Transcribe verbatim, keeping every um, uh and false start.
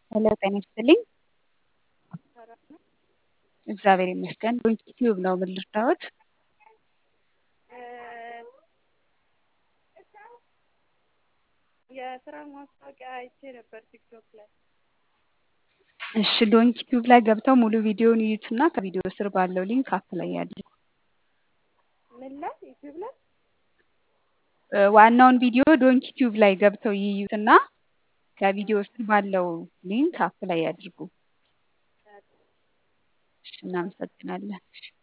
ሄሎ ጤና ይስጥልኝ። ሰላም ነው። እግዚአብሔር ይመስገን። ዶንኪ ቲዩብ ነው። ምን ልርዳዎት? እ የስራ ማስታወቂያ አይቼ ነበር ቲክቶክ ላይ። እሺ ዶንኪ ቲዩብ ላይ ገብተው ሙሉ ቪዲዮውን ይዩትና ከቪዲዮ ስር ባለው ሊንክ አፕላይ ያድርጉ። ምን ላይ? ዩቲዩብ ላይ? እ ዋናውን ቪዲዮ ዶንኪ ቲዩብ ላይ ገብተው ይዩትና ከቪዲዮ ስር ባለው ሊንክ አፕላይ ያድርጉ። እሺ እናመሰግናለን።